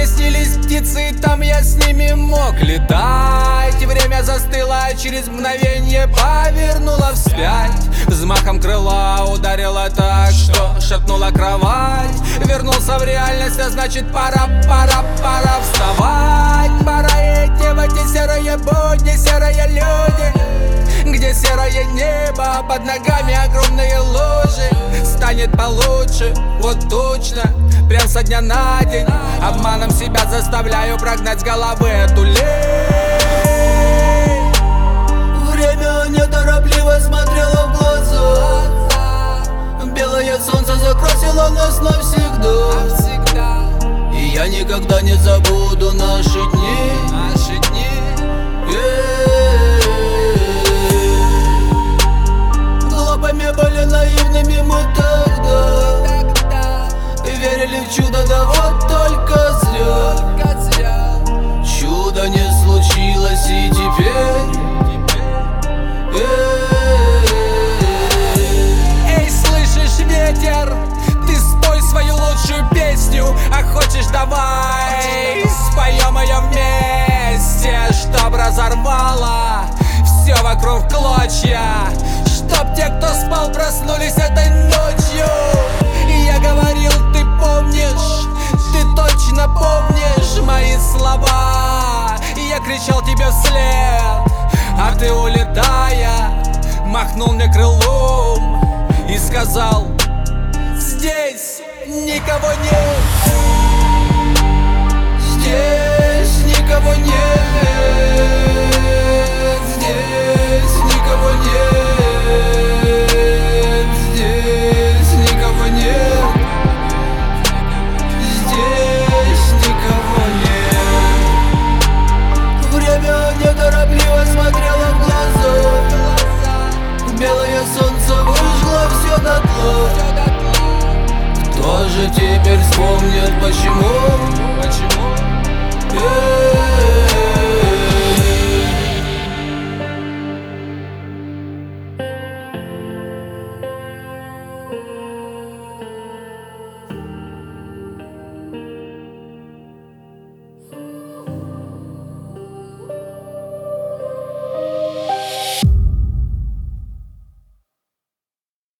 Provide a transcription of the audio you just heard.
снились птицы, и там я с ними мог летать. Время застыло, через мгновенье повернуло вспять. Взмахом крыла ударила так, что шатнула кровать. Вернулся в реальность, а значит пора вставать. Пора идти в эти серые будни, серые люди, где серое небо, под ногами огромные лужи. Станет получше, вот точно, прям со дня на день. Обманом себя заставляю прогнать с головы эту лень. Время неторопливо смотрело в глаза. Белое солнце закрасило нас навсегда. И я никогда не забуду наши дни. Глупыми были, наивными мы тогда. Верили в чудо, да вот только зря. Чудо не случилось и теперь. Эй, слышишь, ветер, ты спой свою лучшую песню. А хочешь, давай споем ее вместе, чтоб разорвало все вокруг в клочья. Чтоб те, кто спал, проснулись этой ночью. И я говорил, ты помнишь, ты точно помнишь мои слова. И я кричал тебе вслед, а ты, улетая, махнул мне крылом и сказал: здесь никого нет. Здесь никого нет. Здесь никого нет. Здесь никого нет. Здесь никого нет. Время неторопливо смотрело в глаза. Белое солнце выжгло все дотла. Кто же теперь вспомнит почему?